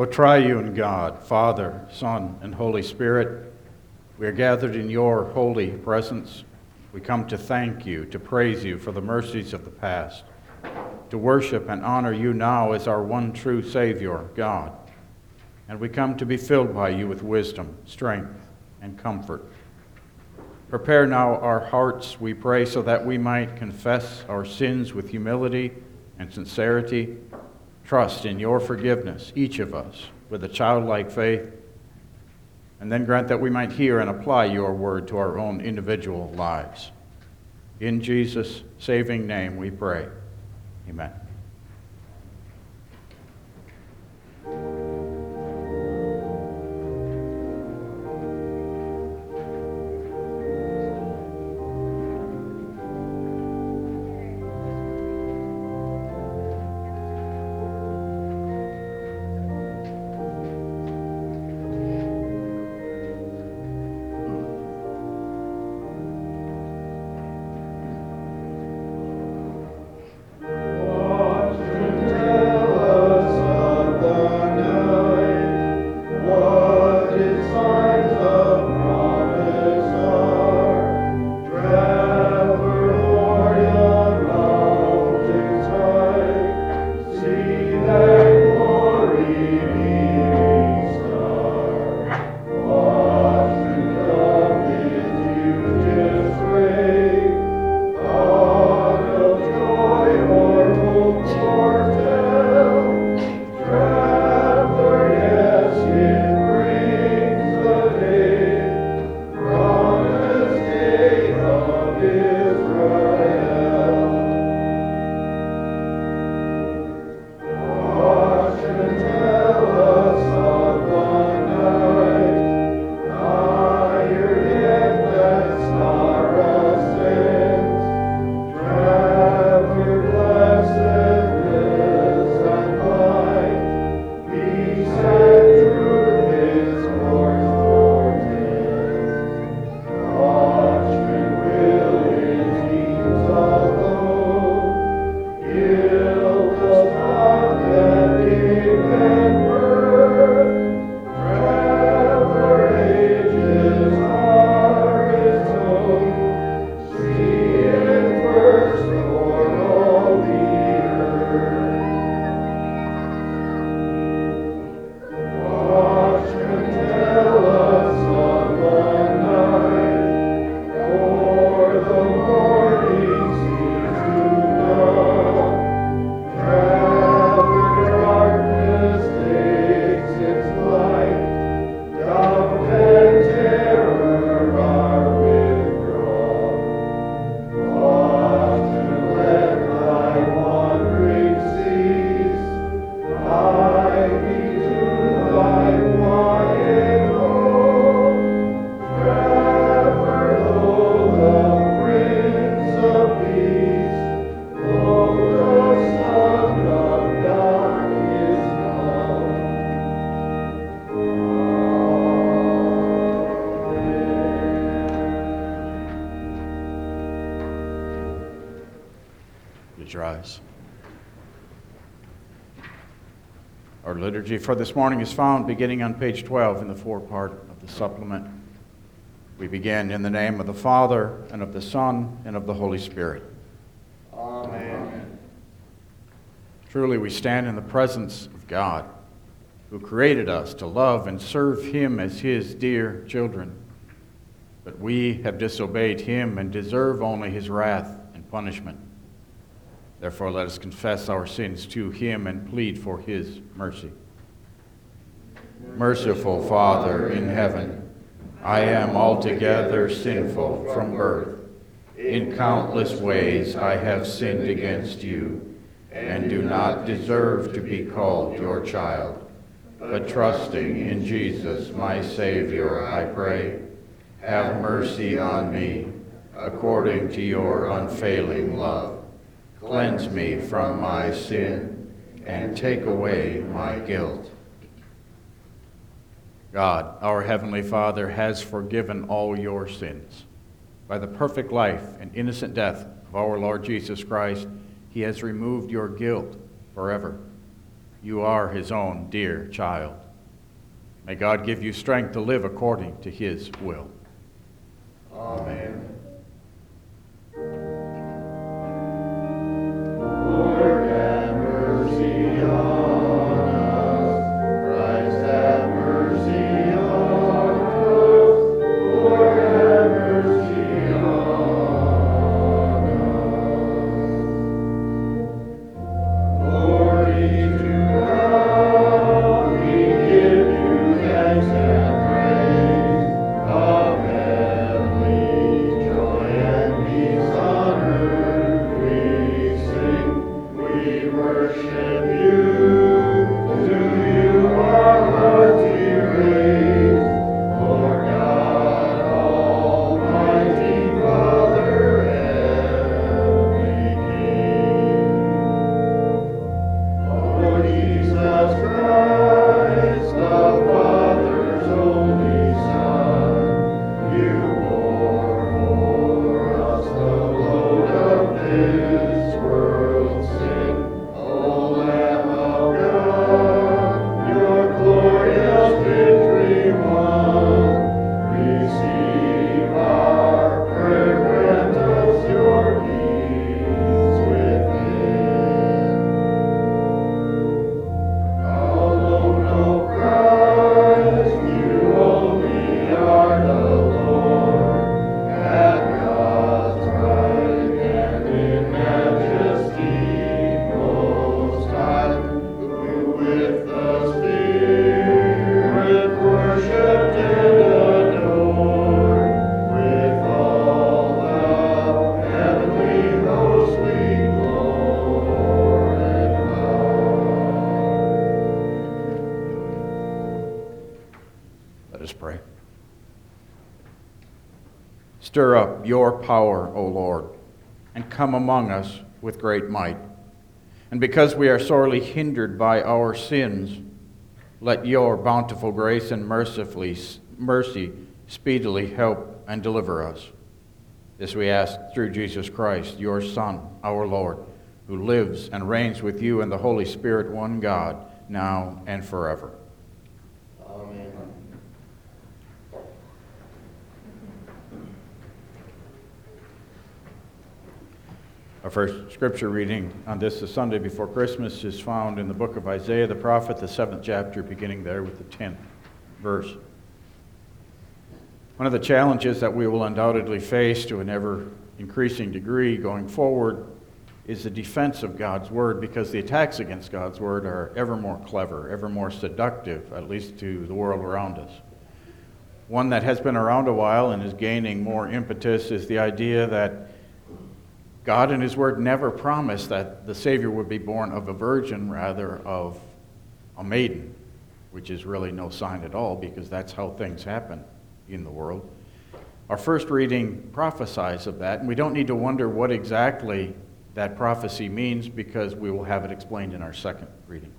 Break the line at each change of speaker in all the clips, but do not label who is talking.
O triune God, Father, Son, and Holy Spirit, we are gathered in your holy presence. We come to thank you, to praise you for the mercies of the past, to worship and honor you now as our one true Savior, God. And we come to be filled by you with wisdom, strength, and comfort. Prepare now our hearts, we pray, so that we might confess our sins with humility and sincerity, trust in your forgiveness, each of us, with a childlike faith, and then grant that we might hear and apply your word to our own individual lives. In Jesus' saving name we pray. Amen. Our liturgy for this morning is found beginning on page 12 in the forepart of the supplement. We begin in the name of the Father, and of the Son, and of the Holy Spirit. Amen. Truly we stand in the presence of God, who created us to love and serve him as his dear children. But we have disobeyed him and deserve only his wrath and punishment. Therefore, let us confess our sins to him and plead for his mercy. Merciful Father in heaven, I am altogether sinful from birth. In countless ways I have sinned against you, and do not deserve to be called your child. But trusting in Jesus, my Savior, I pray, have mercy on me, according to your unfailing love. Cleanse me from my sin, and take away my guilt. God, our Heavenly Father, has forgiven all your sins. By the perfect life and innocent death of our Lord Jesus Christ, he has removed your guilt forever. You are his own dear child. May God give you strength to live according to his will.
Amen.
Stir up your power, O Lord, and come among us with great might. And because we are sorely hindered by our sins, let your bountiful grace and mercy speedily help and deliver us. This we ask through Jesus Christ, your Son, our Lord, who lives and reigns with you and the Holy Spirit, one God, now and forever.
Amen.
Our first scripture reading on this, the Sunday before Christmas, is found in the book of Isaiah the prophet, the 7th chapter, beginning there with the 10th verse. One of the challenges that we will undoubtedly face to an ever-increasing degree going forward is the defense of God's Word, because the attacks against God's Word are ever more clever, ever more seductive, at least to the world around us. One that has been around a while and is gaining more impetus is the idea that God in his word never promised that the Savior would be born of a virgin, rather of a maiden, which is really no sign at all, because that's how things happen in the world. Our first reading prophesies of that, and we don't need to wonder what exactly that prophecy means, because we will have it explained in our second reading.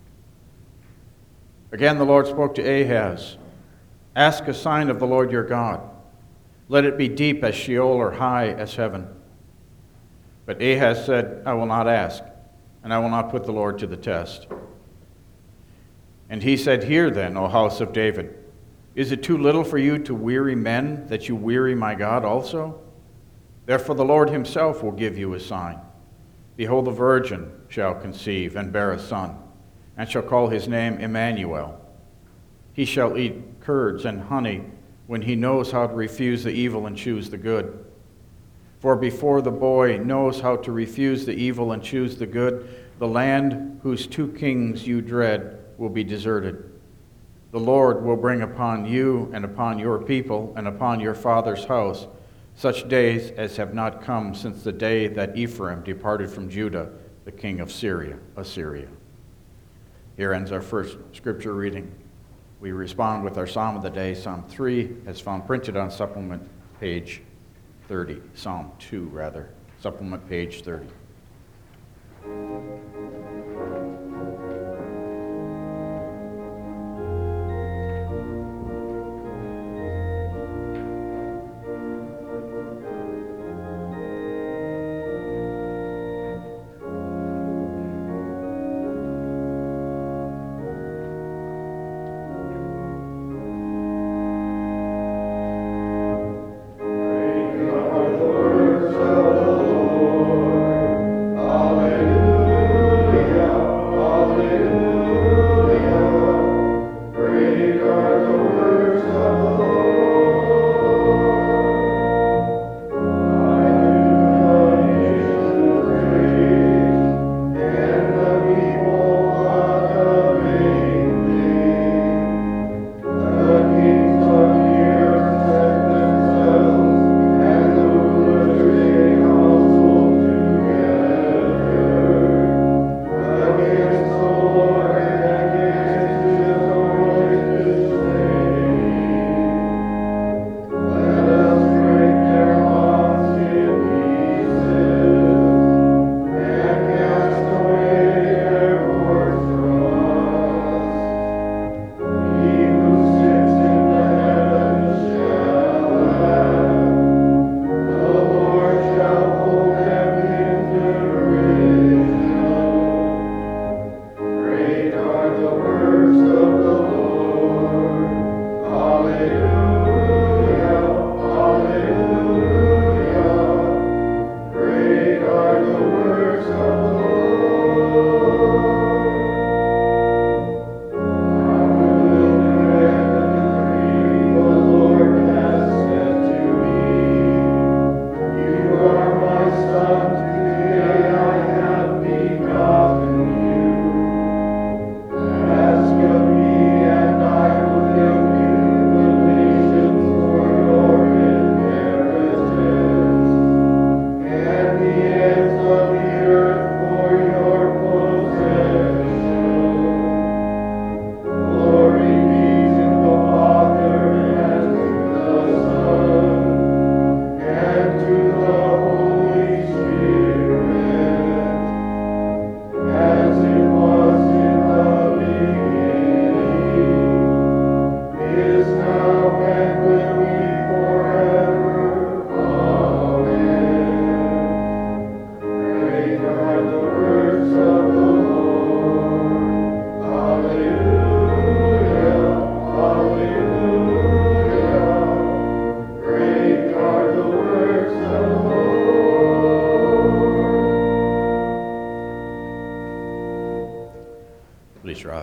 Again, the Lord spoke to Ahaz, "Ask a sign of the Lord your God. Let it be deep as Sheol or high as heaven." But Ahaz said, "I will not ask, and I will not put the Lord to the test." And he said, "Hear then, O house of David, is it too little for you to weary men, that you weary my God also? Therefore the Lord himself will give you a sign. Behold, the virgin shall conceive and bear a son, and shall call his name Emmanuel. He shall eat curds and honey when he knows how to refuse the evil and choose the good. For before the boy knows how to refuse the evil and choose the good, the land whose two kings you dread will be deserted. The Lord will bring upon you and upon your people and upon your father's house such days as have not come since the day that Ephraim departed from Judah, the king of Assyria." Here ends our first scripture reading. We respond with our psalm of the day, Psalm 3, as found printed on supplement page 30. Psalm 2, rather. Supplement page 30.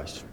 rise.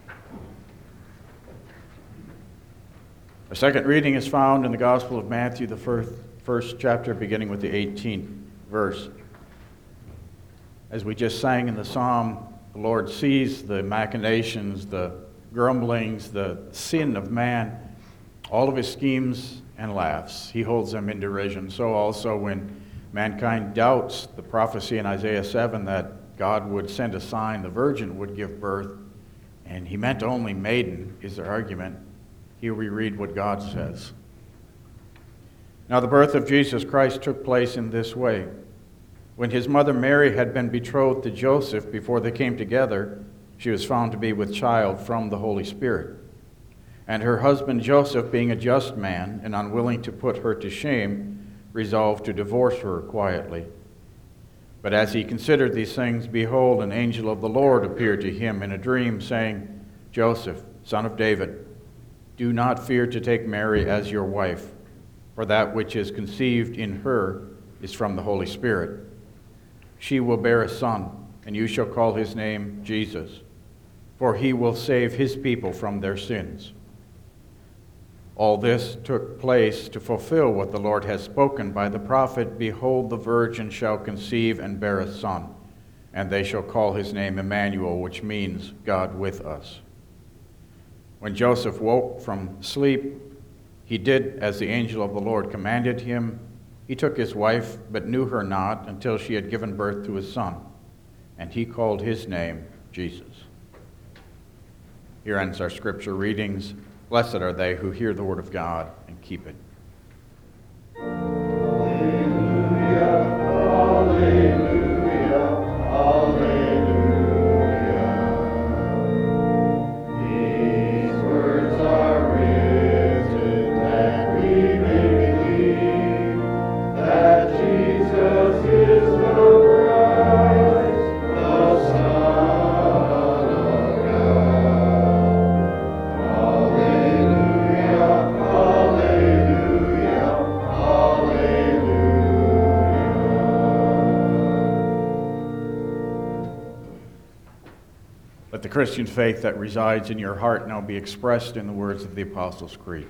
Our second reading is found in the Gospel of Matthew, the first chapter, beginning with the 18th verse. As we just sang in the psalm, the Lord sees the machinations, the grumblings, the sin of man, all of his schemes, and laughs. He holds them in derision. So also when mankind doubts the prophecy in Isaiah 7 that God would send a sign, the virgin would give birth, and he meant only maiden, is their argument. Here we read what God says. Now the birth of Jesus Christ took place in this way. When his mother Mary had been betrothed to Joseph before they came together, she was found to be with child from the Holy Spirit. And her husband Joseph, being a just man and unwilling to put her to shame, resolved to divorce her quietly. But as he considered these things, behold, an angel of the Lord appeared to him in a dream, saying, Joseph, son of David, do not fear to take Mary as your wife, for that which is conceived in her is from the Holy Spirit. She will bear a son, and you shall call his name Jesus, for he will save his people from their sins. All this took place to fulfill what the Lord has spoken by the prophet, Behold, the virgin shall conceive and bear a son, and they shall call his name Emmanuel, which means God with us. When Joseph woke from sleep, he did as the angel of the Lord commanded him. He took his wife, but knew her not until she had given birth to his son, and he called his name Jesus. Here ends our scripture readings. Blessed are they who hear the word of God and keep it. Let the Christian faith that resides in your heart now be expressed in the words of the Apostles' Creed.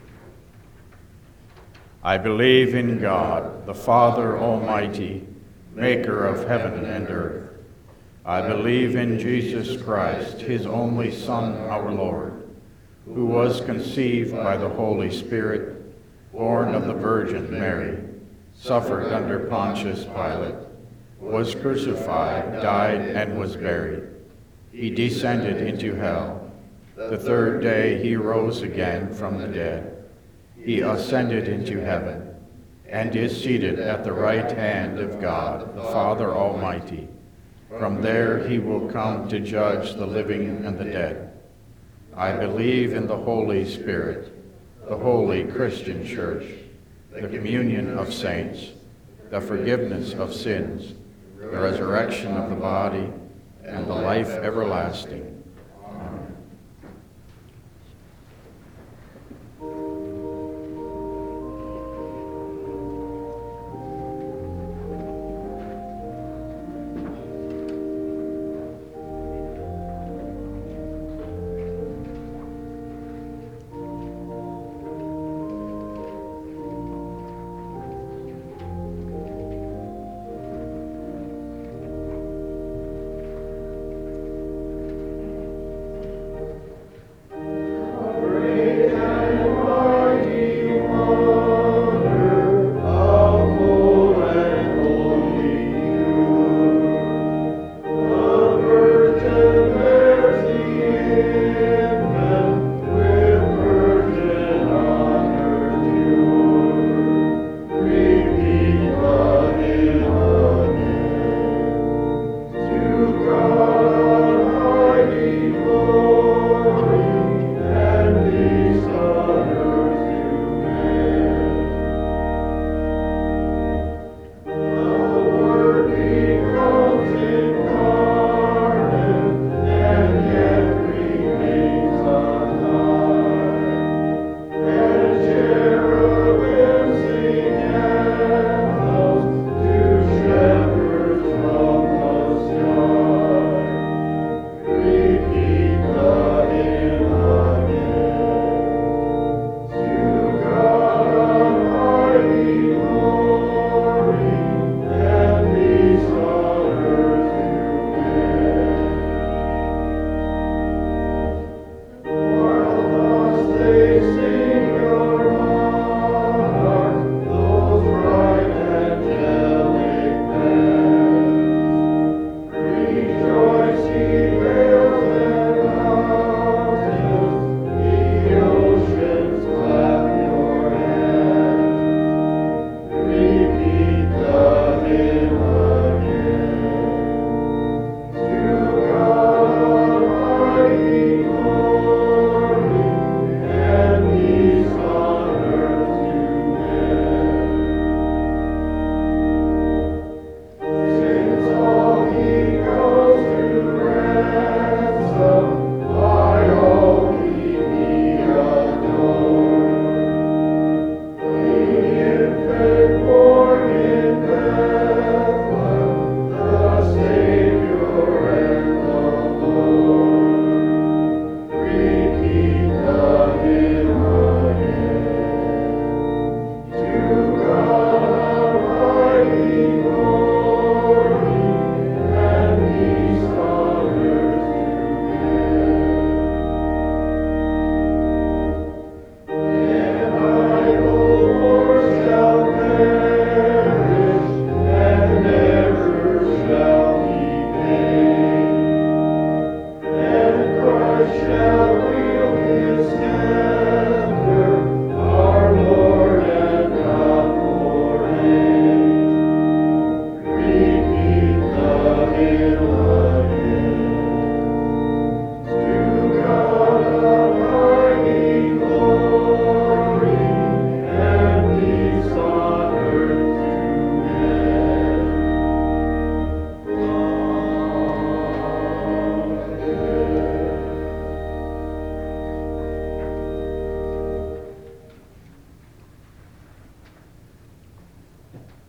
I believe in God, the Father Almighty, maker of heaven and earth. I believe in Jesus Christ, his only Son, our Lord, who was conceived by the Holy Spirit, born of the Virgin Mary, suffered under Pontius Pilate, was crucified, died, and was buried. He descended into hell. The third day he rose again from the dead. He ascended into heaven and is seated at the right hand of God, the Father Almighty. From there he will come to judge the living and the dead. I believe in the Holy Spirit, the holy Christian Church, the communion of saints, the forgiveness of sins, the resurrection of the body, and the life everlasting. Amen.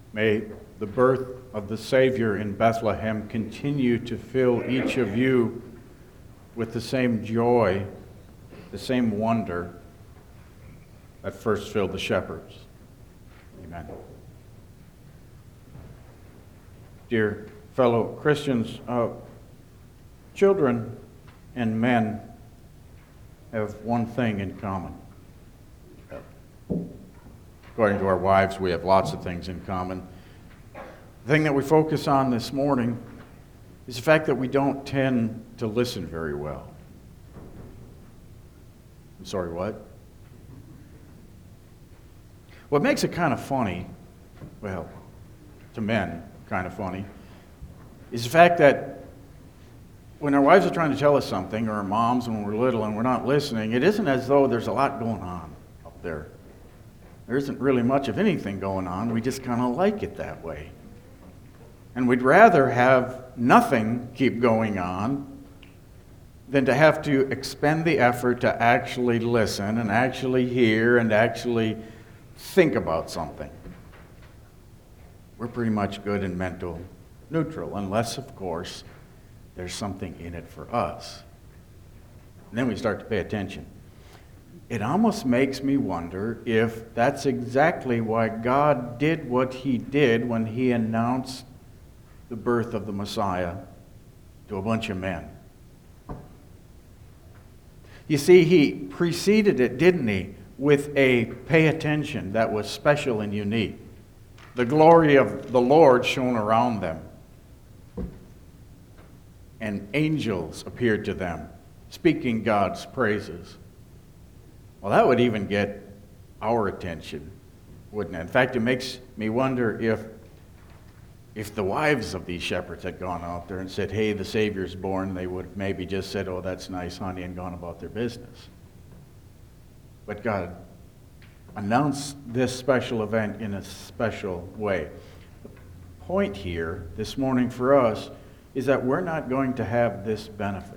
May the birth of the Savior in Bethlehem continue to fill each of you with the same joy, the same wonder that first filled the shepherds. Amen. Dear fellow Christians, children and men have one thing in common. According to our wives, we have lots of things in common. The thing that we focus on this morning is the fact that we don't tend to listen very well. I'm sorry, what? What makes it kind of funny, well, to men, kind of funny, is the fact that when our wives are trying to tell us something, or our moms when we're little and we're not listening, it isn't as though there's a lot going on up there. There isn't really much of anything going on. We just kind of like it that way. And we'd rather have nothing keep going on than to have to expend the effort to actually listen and actually hear and actually think about something. We're pretty much good in mental neutral, unless, of course, there's something in it for us. And then we start to pay attention. It almost makes me wonder if that's exactly why God did what he did when he announced the birth of the Messiah to a bunch of men. You see, he preceded it, didn't he, with a pay attention that was special and unique. The glory of the Lord shone around them, and angels appeared to them, speaking God's praises. Well, that would even get our attention, wouldn't it? In fact, it makes me wonder if the wives of these shepherds had gone out there and said, hey, the Savior's born, they would have maybe just said, oh, that's nice, honey, and gone about their business. But God announced this special event in a special way. The point here this morning for us is that we're not going to have this benefit.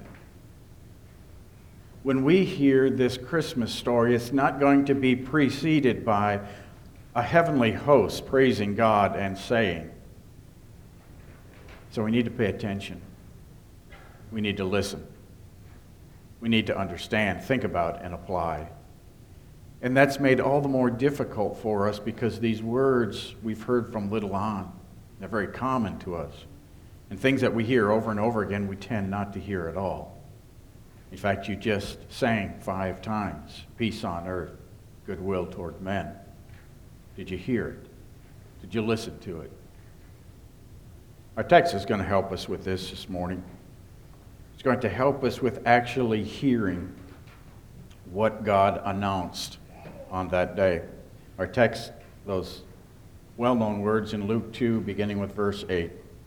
When we hear this Christmas story, it's not going to be preceded by a heavenly host praising God and saying. So we need to pay attention. We need to listen. We need to understand, think about, and apply. And that's made all the more difficult for us because these words we've heard from little on. They're very common to us. And things that we hear over and over again, we tend not to hear at all. In fact, you just sang 5 times, peace on earth, goodwill toward men. Did you hear it? Did you listen to it? Our text is going to help us with this morning. It's going to help us with actually hearing what God announced on that day. Our text, those well-known words in Luke 2, beginning with verse 8.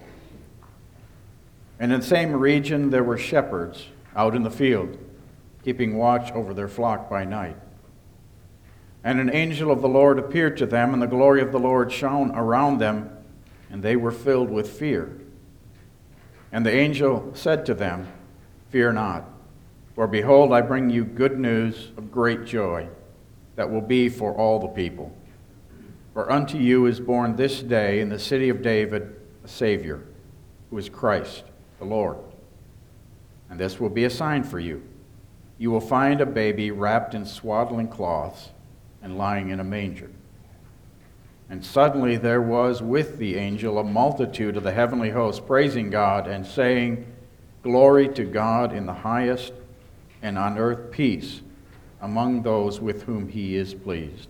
And in the same region there were shepherds out in the field, keeping watch over their flock by night. And an angel of the Lord appeared to them, and the glory of the Lord shone around them, and they were filled with fear. And the angel said to them, fear not, for behold, I bring you good news of great joy that will be for all the people. For unto you is born this day in the city of David a Savior, who is Christ the Lord. And this will be a sign for you. You will find a baby wrapped in swaddling cloths and lying in a manger. And suddenly there was with the angel a multitude of the heavenly host praising God and saying, glory to God in the highest, and on earth peace among those with whom he is pleased.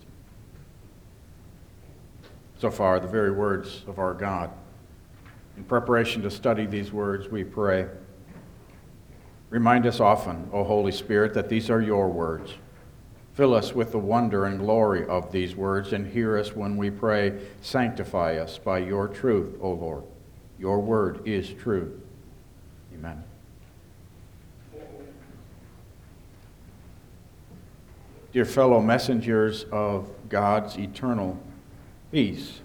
So far, the very words of our God. In preparation to study these words, we pray. Remind us often, O Holy Spirit, that these are your words. Fill us with the wonder and glory of these words, and hear us when we pray, sanctify us by your truth, O Lord. Your word is truth. Amen. Dear fellow messengers of God's eternal peace.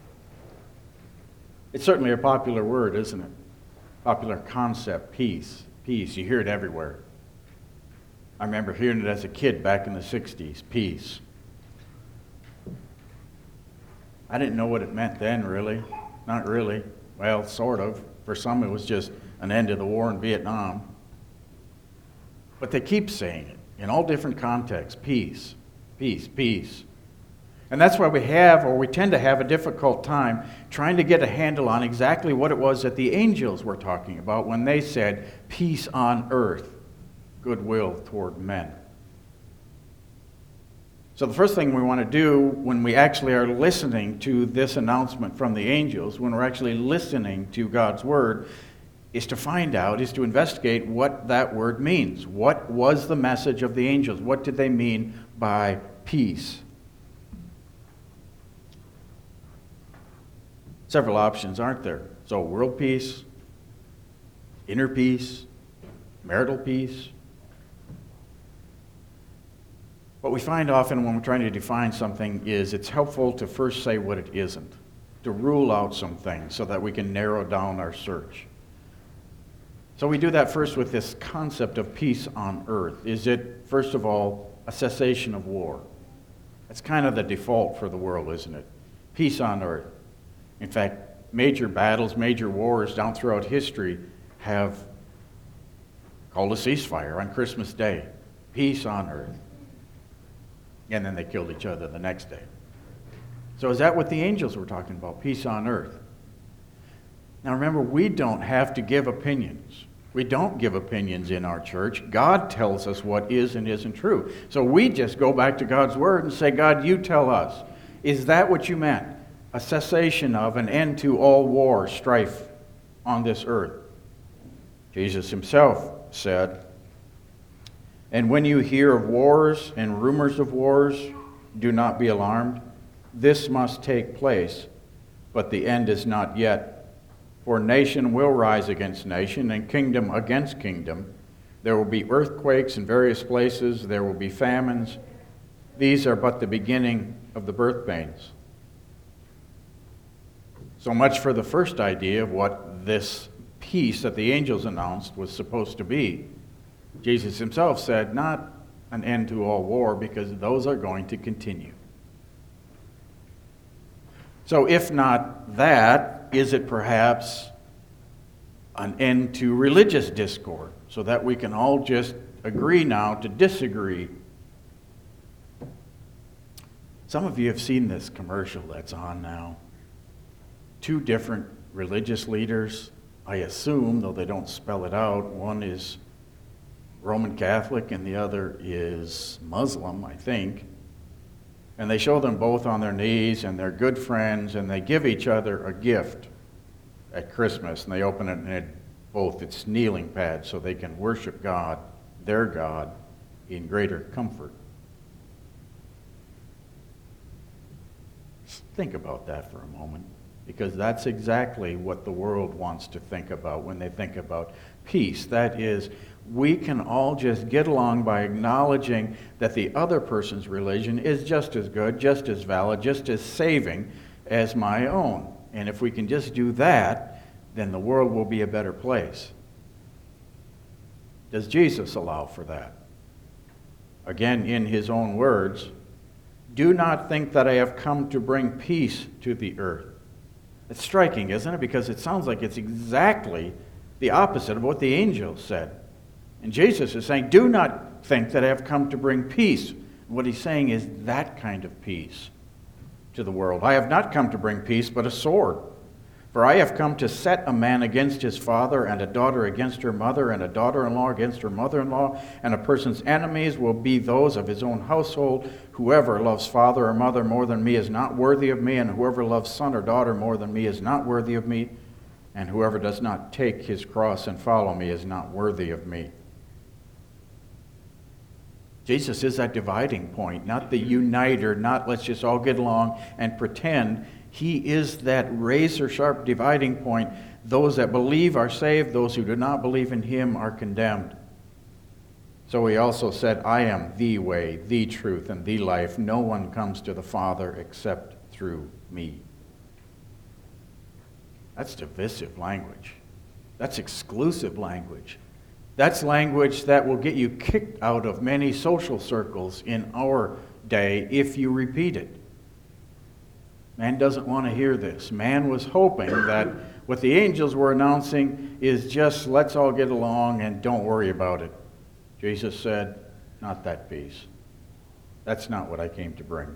It's certainly a popular word, isn't it? Popular concept, peace. Peace, you hear it everywhere. I remember hearing it as a kid back in the 60s, peace. I didn't know what it meant then, really. Not really. Well, sort of. For some, it was just an end of the war in Vietnam. But they keep saying it in all different contexts. Peace, peace, peace. And that's why we tend to have a difficult time trying to get a handle on exactly what it was that the angels were talking about when they said, peace on earth, goodwill toward men. So the first thing we want to do when we actually are listening to this announcement from the angels, when we're actually listening to God's word, is to investigate what that word means. What was the message of the angels? What did they mean by peace? Several options, aren't there? So world peace, inner peace, marital peace. What we find often when we're trying to define something is it's helpful to first say what it isn't, to rule out some things so that we can narrow down our search. So we do that first with this concept of peace on earth. Is it, first of all, a cessation of war? That's kind of the default for the world, isn't it? Peace on earth. In fact, major battles, major wars down throughout history have called a ceasefire on Christmas Day. Peace on earth. And then they killed each other the next day. So is that what the angels were talking about? Peace on earth. Now remember, we don't have to give opinions. We don't give opinions in our church. God tells us what is and isn't true. So we just go back to God's word and say, God, you tell us. Is that what you meant? A cessation of, an end to all war, strife on this earth. Jesus himself said, and when you hear of wars and rumors of wars, do not be alarmed. This must take place, but the end is not yet. For nation will rise against nation, and kingdom against kingdom. There will be earthquakes in various places. There will be famines. These are but the beginning of the birth pains. So much for the first idea of what this peace that the angels announced was supposed to be. Jesus himself said, not an end to all war, because those are going to continue. So if not that, is it perhaps an end to religious discord, so that we can all just agree now to disagree? Some of you have seen this commercial that's on now. Two different religious leaders, I assume, though they don't spell it out. One is Roman Catholic and the other is Muslim, I think. And they show them both on their knees, and they're good friends, and they give each other a gift at Christmas, and they open it, and it's kneeling pads so they can worship God, their God, in greater comfort. Think about that for a moment, because that's exactly what the world wants to think about when they think about peace. That is, we can all just get along by acknowledging that the other person's religion is just as good, just as valid, just as saving as my own. And if we can just do that, then the world will be a better place. Does Jesus allow for that? Again, in his own words, do not think that I have come to bring peace to the earth. It's striking, isn't it? Because it sounds like it's exactly the opposite of what the angels said. And Jesus is saying, do not think that I have come to bring peace. What he's saying is that kind of peace to the world. I have not come to bring peace, but a sword. For I have come to set a man against his father, and a daughter against her mother, and a daughter-in-law against her mother-in-law, and a person's enemies will be those of his own household. Whoever loves father or mother more than me is not worthy of me, and whoever loves son or daughter more than me is not worthy of me, and whoever does not take his cross and follow me is not worthy of me. Jesus is that dividing point, not the uniter, not let's just all get along and pretend. He is that razor-sharp dividing point. Those that believe are saved, those who do not believe in him are condemned. So he also said, I am the way, the truth, and the life. No one comes to the Father except through me. That's divisive language. That's exclusive language. That's language that will get you kicked out of many social circles in our day if you repeat it. Man doesn't want to hear this. Man was hoping that what the angels were announcing is just let's all get along and don't worry about it. Jesus said, not that peace. That's not what I came to bring.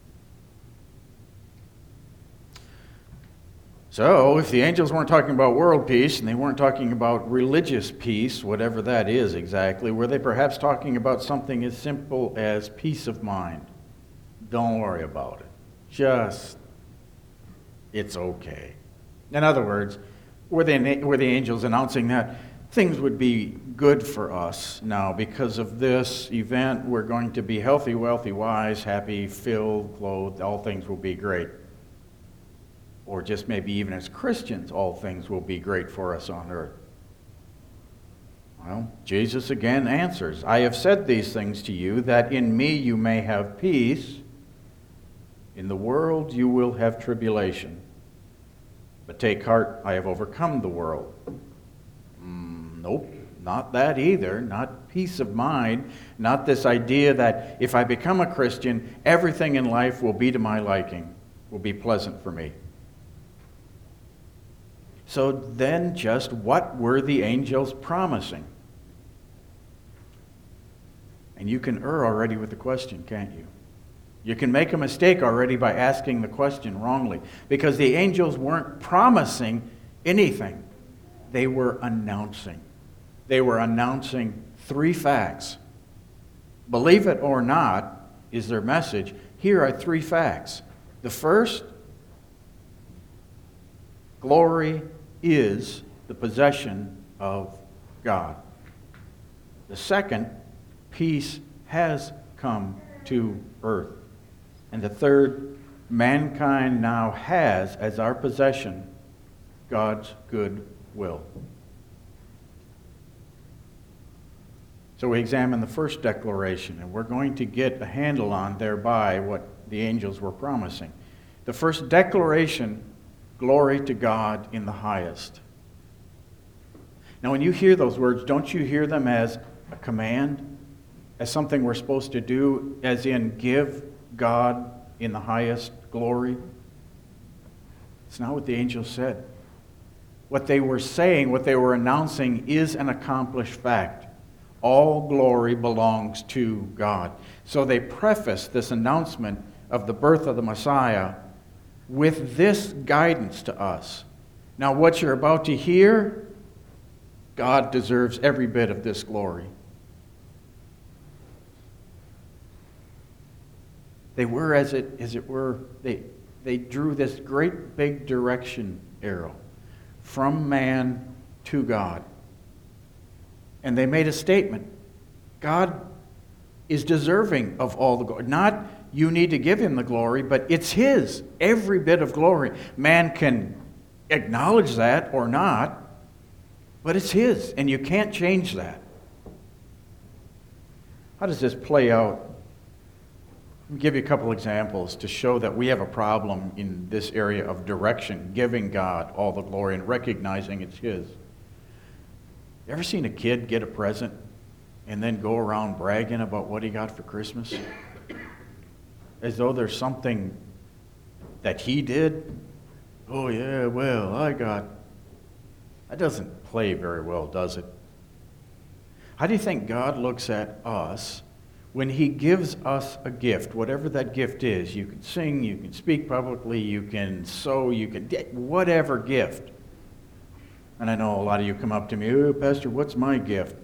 So, if the angels weren't talking about world peace and they weren't talking about religious peace, whatever that is exactly, were they perhaps talking about something as simple as peace of mind? Don't worry about it. Just, it's okay. In other words, were the angels announcing that things would be good for us now because of this event? We're going to be healthy, wealthy, wise, happy, filled, clothed, all things will be great. Or just maybe even as Christians, all things will be great for us on earth. Well, Jesus again answers, I have said these things to you, that in me you may have peace. In the world you will have tribulation. But take heart, I have overcome the world. Nope, not that either. Not peace of mind. Not this idea that if I become a Christian, everything in life will be to my liking, will be pleasant for me. So then just what were the angels promising? And you can err already with the question, can't you? You can make a mistake already by asking the question wrongly, because the angels weren't promising anything. They were announcing. They were announcing 3 facts. Believe it or not is their message. Here are 3 facts. The first, glory is the possession of God. The second, peace has come to earth. And the third, mankind now has as our possession God's good will. So we examine the first declaration, and we're going to get a handle on thereby what the angels were promising. The first declaration, glory to God in the highest. Now when you hear those words, don't you hear them as a command? As something we're supposed to do, as in give God in the highest glory? It's not what the angels said. What they were saying, what they were announcing is an accomplished fact. All glory belongs to God. So they preface this announcement of the birth of the Messiah with this guidance to us. Now what you're about to hear, God deserves every bit of this glory. They were, as it were, they drew this great big direction arrow from man to God. And they made a statement. God is deserving of all the glory. Not you need to give him the glory, but it's his, every bit of glory. Man can acknowledge that or not, but it's his, and you can't change that. How does this play out? Let me give you a couple examples to show that we have a problem in this area of direction, giving God all the glory and recognizing it's his. You ever seen a kid get a present and then go around bragging about what he got for Christmas? As though there's something that he did? Oh yeah, well, I got... That doesn't play very well, does it? How do you think God looks at us when he gives us a gift, whatever that gift is? You can sing, you can speak publicly, you can sew, you can... whatever gift. And I know a lot of you come up to me, oh, Pastor, what's my gift?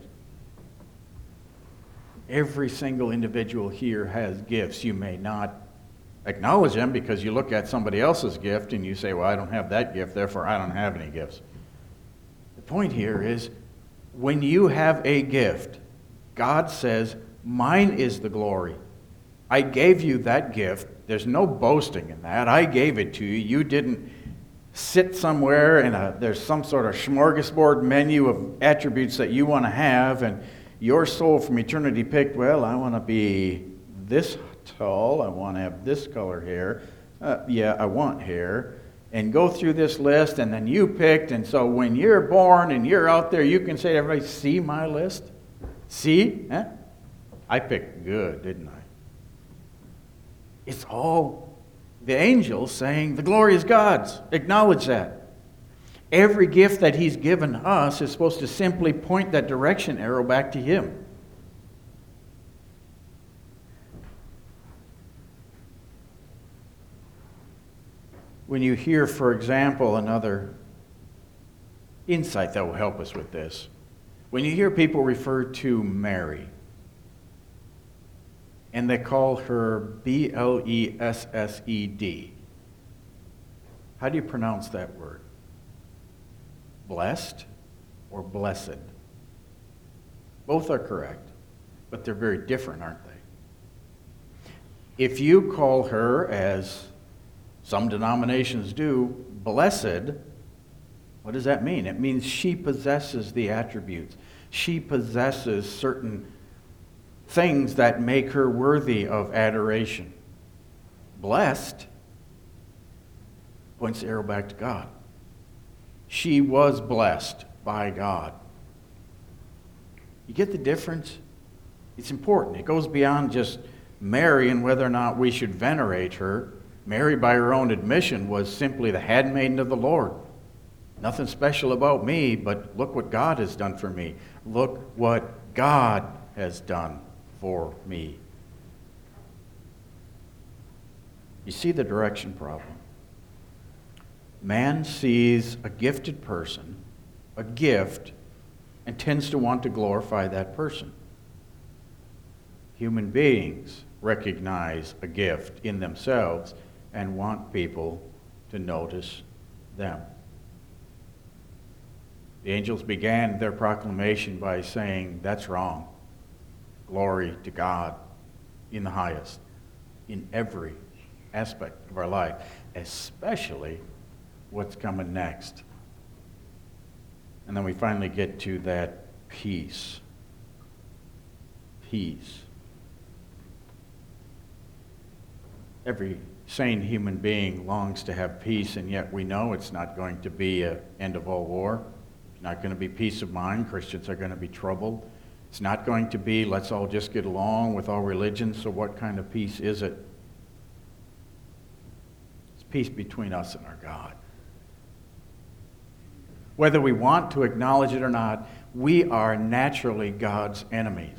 Every single individual here has gifts. You may not acknowledge them because you look at somebody else's gift and you say, well, I don't have that gift, therefore I don't have any gifts. The point here is, when you have a gift, God says, mine is the glory. I gave you that gift. There's no boasting in that. I gave it to you. You didn't sit somewhere and there's some sort of smorgasbord menu of attributes that you want to have, and your soul from eternity picked, well, I want to be this tall, I want to have this color hair, yeah, I want hair, and go through this list, and then you picked, and so when you're born and you're out there, you can say to everybody, see my list? See? Huh? I picked good, didn't I? It's all The angels saying, the glory is God's. Acknowledge that. Every gift that He's given us is supposed to simply point that direction arrow back to Him. When you hear, for example, another insight that will help us with this. When you hear people refer to Mary, and they call her Blessed, how do you pronounce that word? Blessed or blessed? Both are correct, but they're very different, aren't they? If you call her, as some denominations do, blessed, what does that mean? It means she possesses the attributes. She possesses certain things that make her worthy of adoration. Blessed points the arrow back to God. She was blessed by God. You get the difference? It's important. It goes beyond just Mary and whether or not we should venerate her. Mary, by her own admission, was simply the handmaiden of the Lord. Nothing special about me, but look what God has done for me. Look what God has done for me. You see the direction problem. Man sees a gifted person, a gift, and tends to want to glorify that person. Human beings recognize a gift in themselves and want people to notice them. The angels began their proclamation by saying, that's wrong. Glory to God in the highest, in every aspect of our life, especially what's coming next. And then we finally get to that peace. Peace. Every sane human being longs to have peace, and yet we know it's not going to be an end of all war. It's not going to be peace of mind. Christians are going to be troubled. It's not going to be, let's all just get along with all religions. So what kind of peace is it? It's peace between us and our God. Whether we want to acknowledge it or not, we are naturally God's enemies.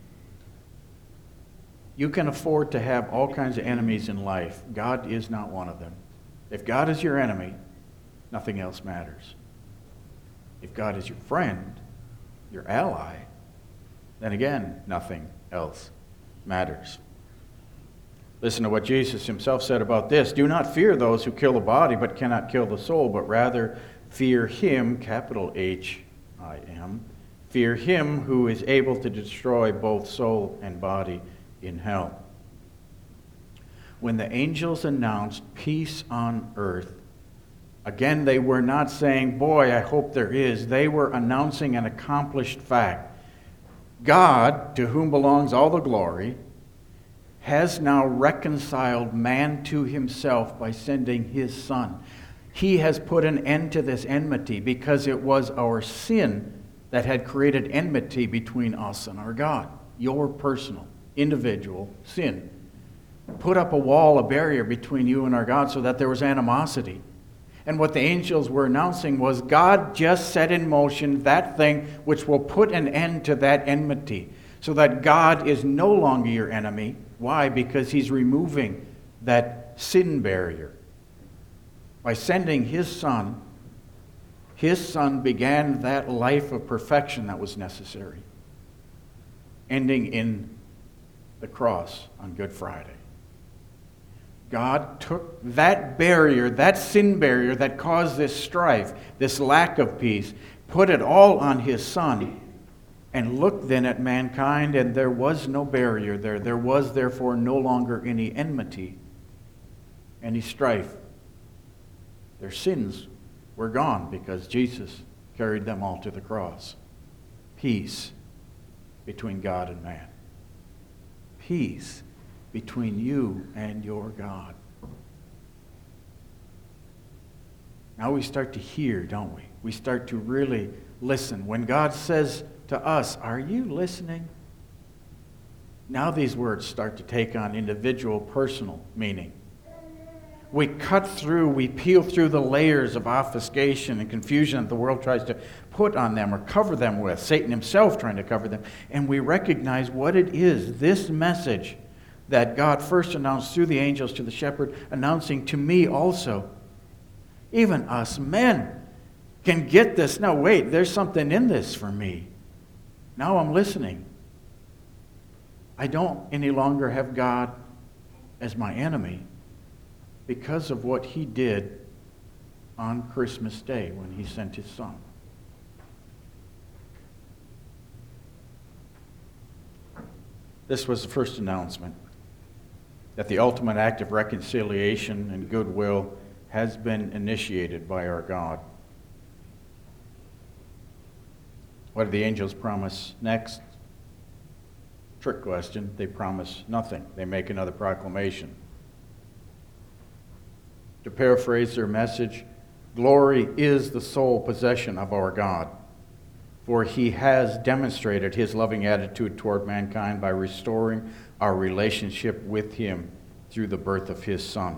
You can afford to have all kinds of enemies in life. God is not one of them. If God is your enemy, nothing else matters. If God is your friend, your ally, then again, nothing else matters. Listen to what Jesus himself said about this. Do not fear those who kill the body but cannot kill the soul, but rather fear him, capital H-I-M, fear him who is able to destroy both soul and body in hell. When the angels announced peace on earth, again, they were not saying, boy, I hope there is. They were announcing an accomplished fact. God, to whom belongs all the glory, has now reconciled man to himself by sending his Son. He has put an end to this enmity because it was our sin that had created enmity between us and our God. Your personal, individual sin. Put up a wall, a barrier between you and our God so that there was animosity. And what the angels were announcing was God just set in motion that thing which will put an end to that enmity so that God is no longer your enemy. Why? Because he's removing that sin barrier. By sending his Son began that life of perfection that was necessary, ending in the cross on Good Friday. God took that barrier, that sin barrier that caused this strife, this lack of peace, put it all on his Son, and looked then at mankind, and there was no barrier there. There was therefore no longer any enmity, any strife. Their sins were gone because Jesus carried them all to the cross. Peace between God and man. Peace between you and your God. Now we start to hear, don't we? We start to really listen. When God says to us, are you listening? Now these words start to take on individual, personal meaning. We cut through, we peel through the layers of obfuscation and confusion that the world tries to put on them or cover them with, Satan himself trying to cover them, and we recognize what it is, this message that God first announced through the angels to the shepherd, announcing to me also. Even us men can get this. No, wait, there's something in this for me. Now I'm listening. I don't any longer have God as my enemy because of what he did on Christmas Day when he sent his son. This was the first announcement that the ultimate act of reconciliation and goodwill has been initiated by our God. What did the angels promise next? Trick question. They promise nothing. They make another proclamation. To paraphrase their message, glory is the sole possession of our God, for he has demonstrated his loving attitude toward mankind by restoring our relationship with him through the birth of his Son.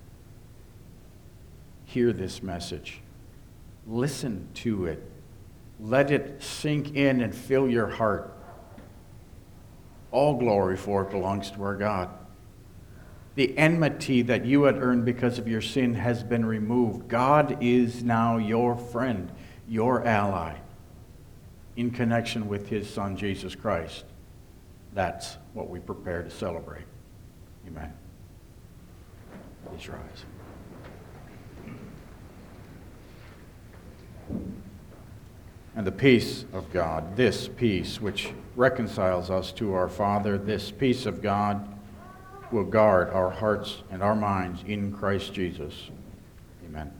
Hear this message. Listen to it. Let it sink in and fill your heart. All glory for it belongs to our God. The enmity that you had earned because of your sin has been removed. God is now your friend, your ally, in connection with his Son, Jesus Christ. That's what we prepare to celebrate. Amen. Please rise. And the peace of God, this peace which reconciles us to our Father, this peace of God will guard our hearts and our minds in Christ Jesus. Amen.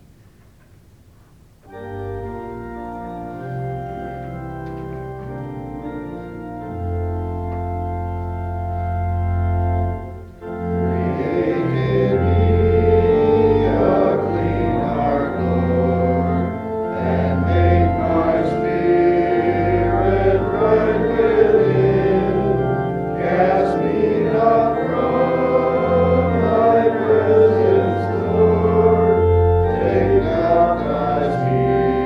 Take not thy spirit.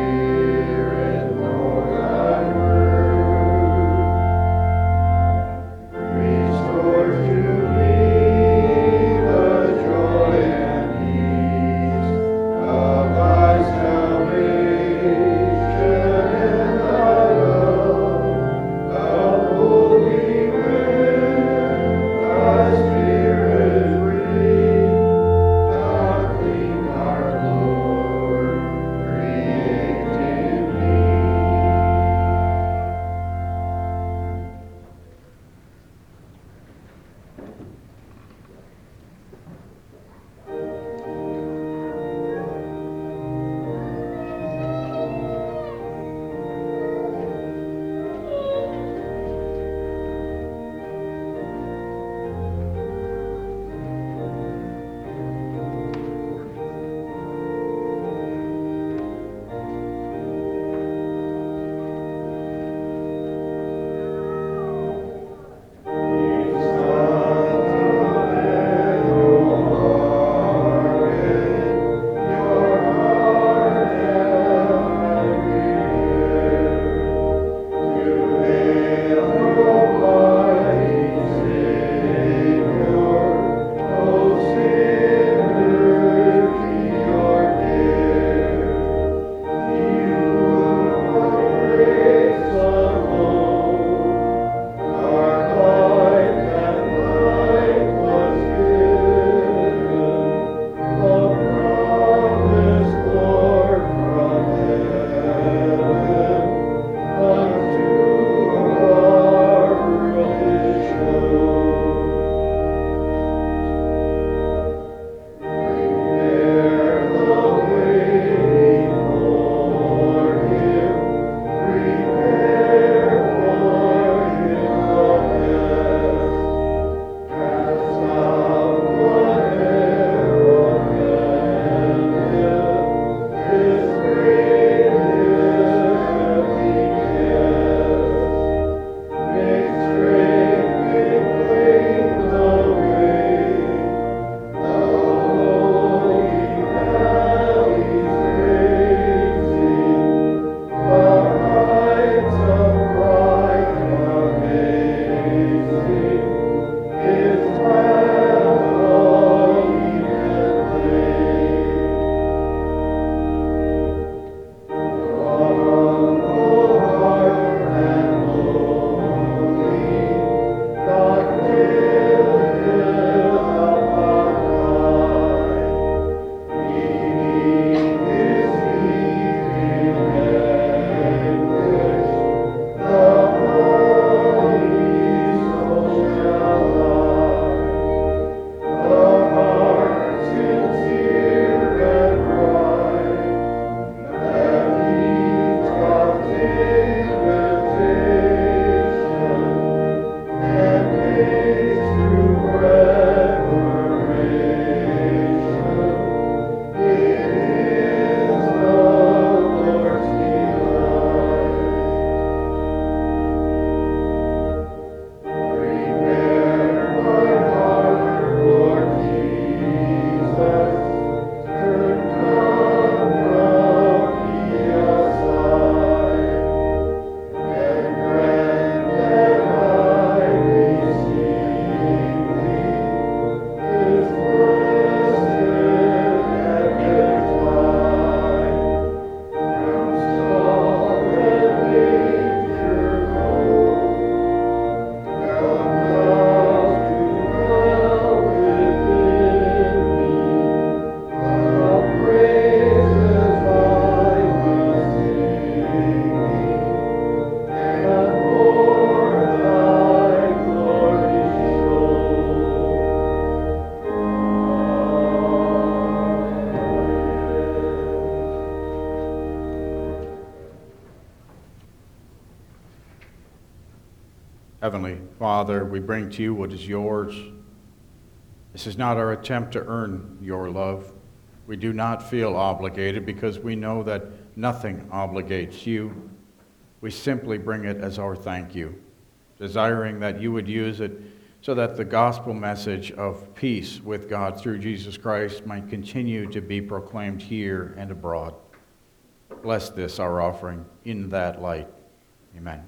Heavenly Father, we bring to you what is yours. This is not our attempt to earn your love. We do not feel obligated because we know that nothing obligates you. We simply bring it as our thank you, desiring that you would use it so that the gospel message of peace with God through Jesus Christ might continue to be proclaimed here and abroad. Bless this, our offering, in that light. Amen.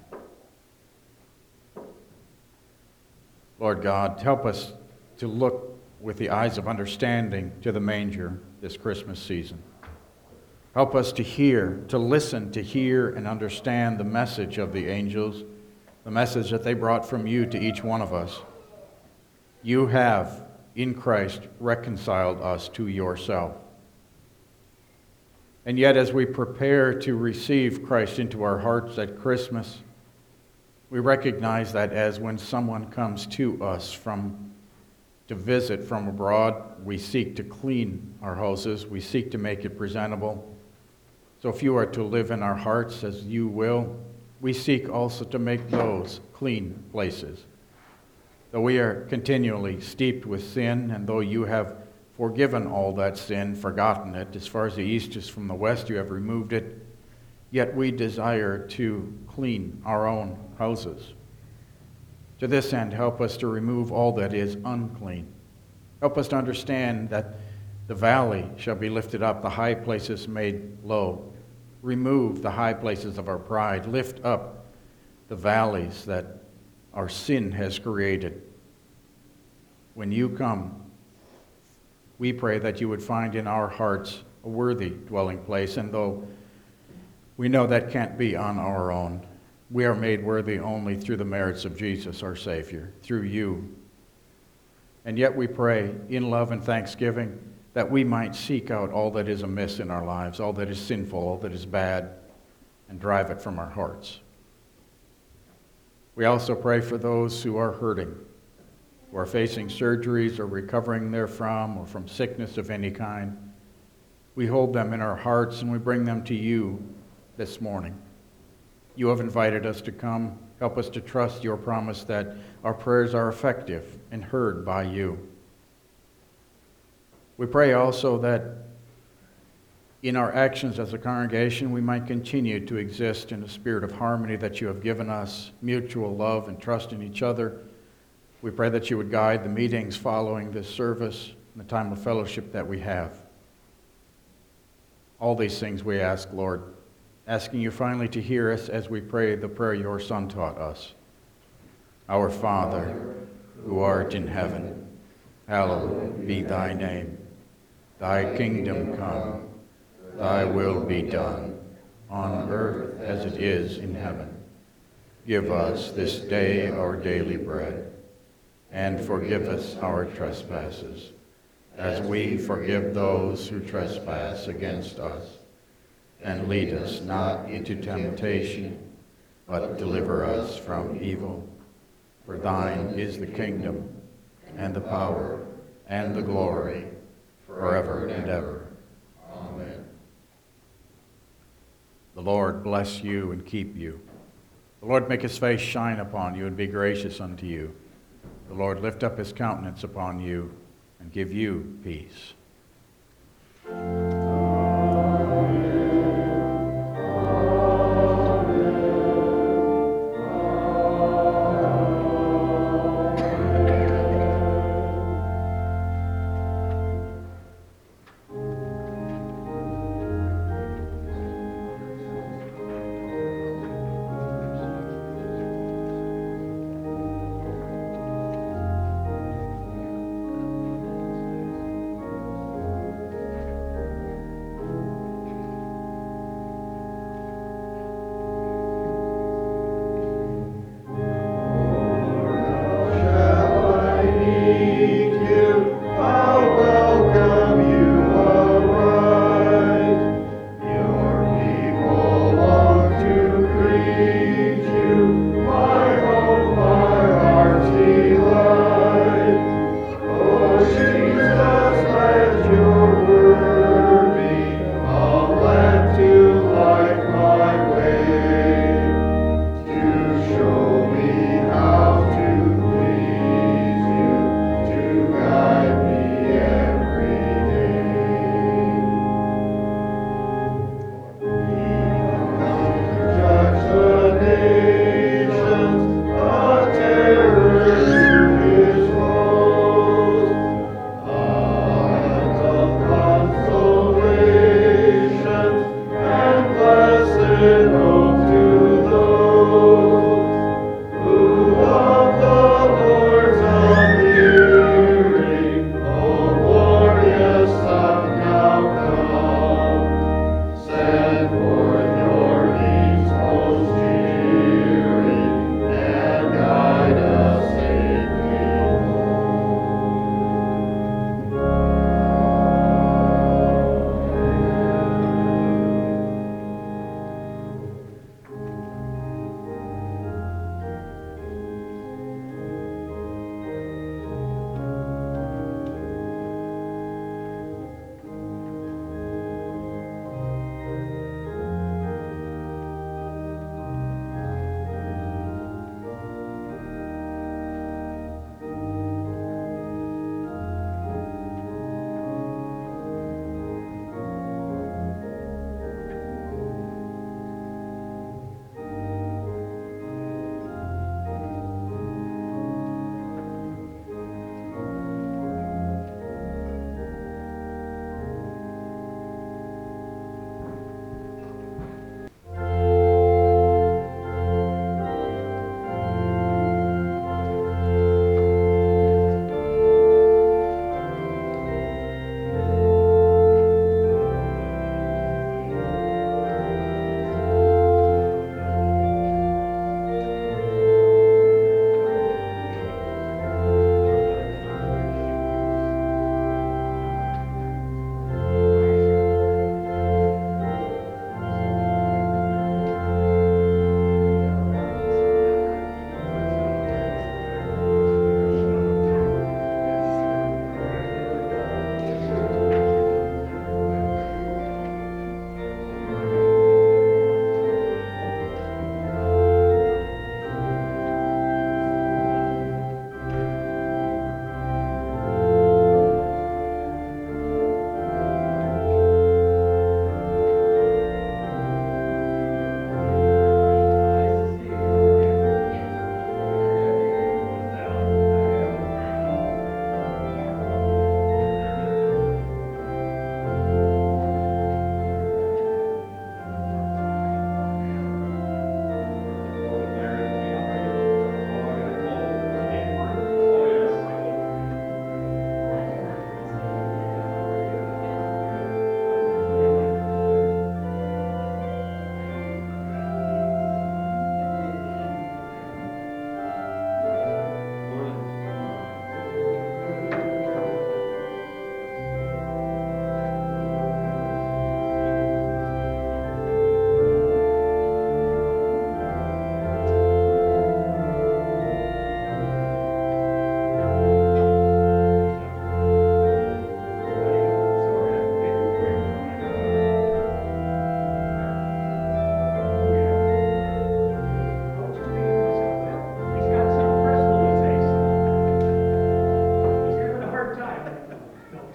Lord God, help us to look with the eyes of understanding to the manger this Christmas season. Help us to hear, to listen, to hear and understand the message of the angels, the message that they brought from you to each one of us. You have, in Christ, reconciled us to yourself. And yet, as we prepare to receive Christ into our hearts at Christmas, we recognize that as when someone comes to us to visit from abroad, we seek to clean our houses, we seek to make it presentable. So if you are to live in our hearts as you will, we seek also to make those clean places. Though we are continually steeped with sin, and though you have forgiven all that sin, forgotten it, as far as the east is from the west, you have removed it, yet we desire to clean our own houses. To this end, help us to remove all that is unclean. Help us to understand that the valley shall be lifted up, the high places made low. Remove the high places of our pride. Lift up the valleys that our sin has created. When you come, we pray that you would find in our hearts a worthy dwelling place, and though we know that can't be on our own, we are made worthy only through the merits of Jesus, our Savior, through you. And yet we pray in love and thanksgiving that we might seek out all that is amiss in our lives, all that is sinful, all that is bad, and drive it from our hearts. We also pray for those who are hurting, who are facing surgeries or recovering therefrom, or from sickness of any kind. We hold them in our hearts and we bring them to you this morning. You have invited us to come. Help us to trust your promise that our prayers are effective and heard by you. We pray also that in our actions as a congregation, we might continue to exist in a spirit of harmony that you have given us, mutual love and trust in each other. We pray that you would guide the meetings following this service and the time of fellowship that we have. All these things we ask, Lord, asking you finally to hear us as we pray the prayer your Son taught us. Our Father, who art in heaven, hallowed be thy name. Thy kingdom come, thy will be done, on earth as it is in heaven. Give us this day our daily bread, and forgive us our trespasses, as we forgive those who trespass against us. And lead us not into temptation, but deliver us from evil. For thine is the kingdom, and the power, and the glory, forever and ever. Amen. The Lord bless you and keep you. The Lord make his face shine upon you and be gracious unto you. The Lord lift up his countenance upon you and give you peace.